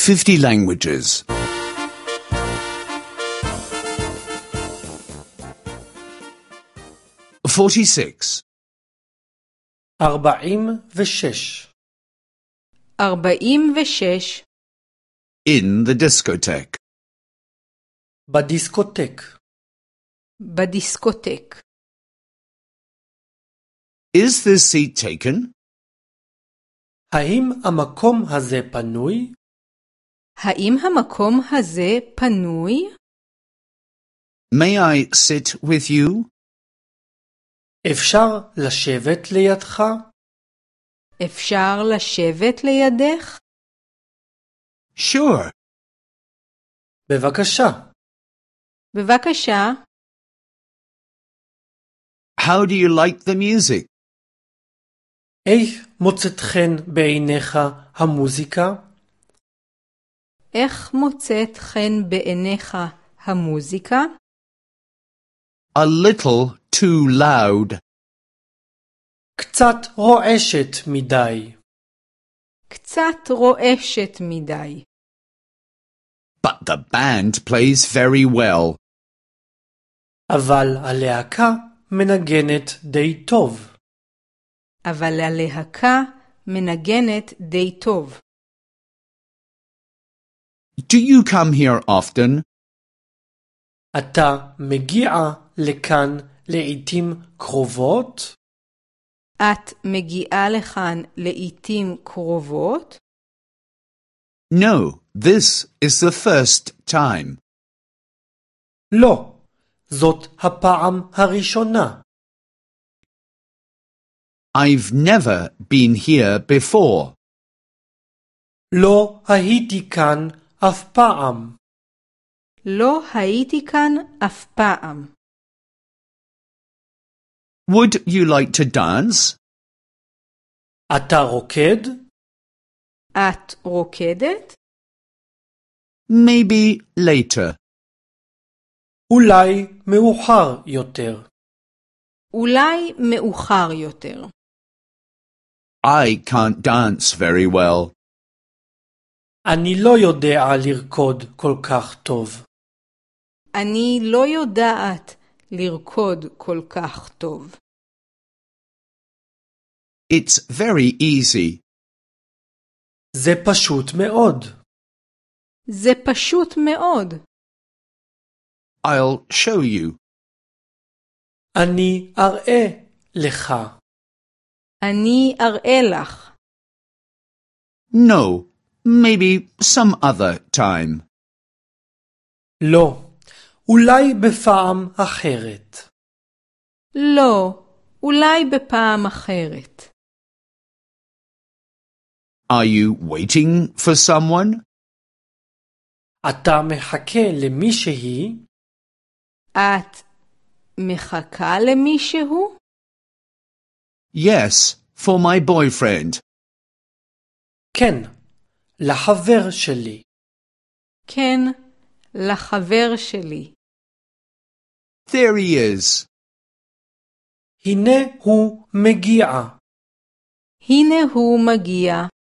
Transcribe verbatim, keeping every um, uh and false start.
fifty languages. forty-six. ארבעים ושש. ארבעים ושש. In the discotheque. בדיסקוטק. בדיסקוטק. Is this seat taken? האם המקום הזה פנוי? האם המקום הזה פנוי? May I sit with you? אפשר לשבת לידך? אפשר לשבת לידך? Sure. בבקשה. בבקשה. How do you like the music? איך מוצאת חן בעיניך המוזיקה? איך מוצאת חן בעיניך המוזיקה? A little too loud. קצת רועשת מדי. קצת רועשת מדי. But the band plays very well. אבל הלהקה מנגנת די טוב. אבל הלהקה מנגנת די טוב. Do you come here often? אתה מגיע לכאן לעתים קרובות? את מגיעה לכאן לעתים קרובות? No, this is the first time. לא, זאת הפעם הראשונה. I've never been here before. לא הייתי כאן אף פעם. לא הייתי כאן אף פעם. Would you like to dance? אתה רוקד? את רוקדת? Maybe later. אולי מאוחר יותר. אולי מאוחר יותר. I can't dance very well. אני לא יודע לרקוד כל כך טוב. אני לא יודעת לרקוד כל כך טוב. It's very easy. זה פשוט מאוד. זה פשוט מאוד. I'll show you. אני אראה לך. אני אראה לך. No, maybe some other time. לא, אולי בפעם אחרת. לא, אולי בפעם אחרת. Are you waiting for someone? אתה מחכה למישהי? את מחכה למישהו? Yes, for my boyfriend. כן, לחבר שלי. כן, לחבר שלי. There he is. הנה הוא מגיע. הנה הוא מגיע.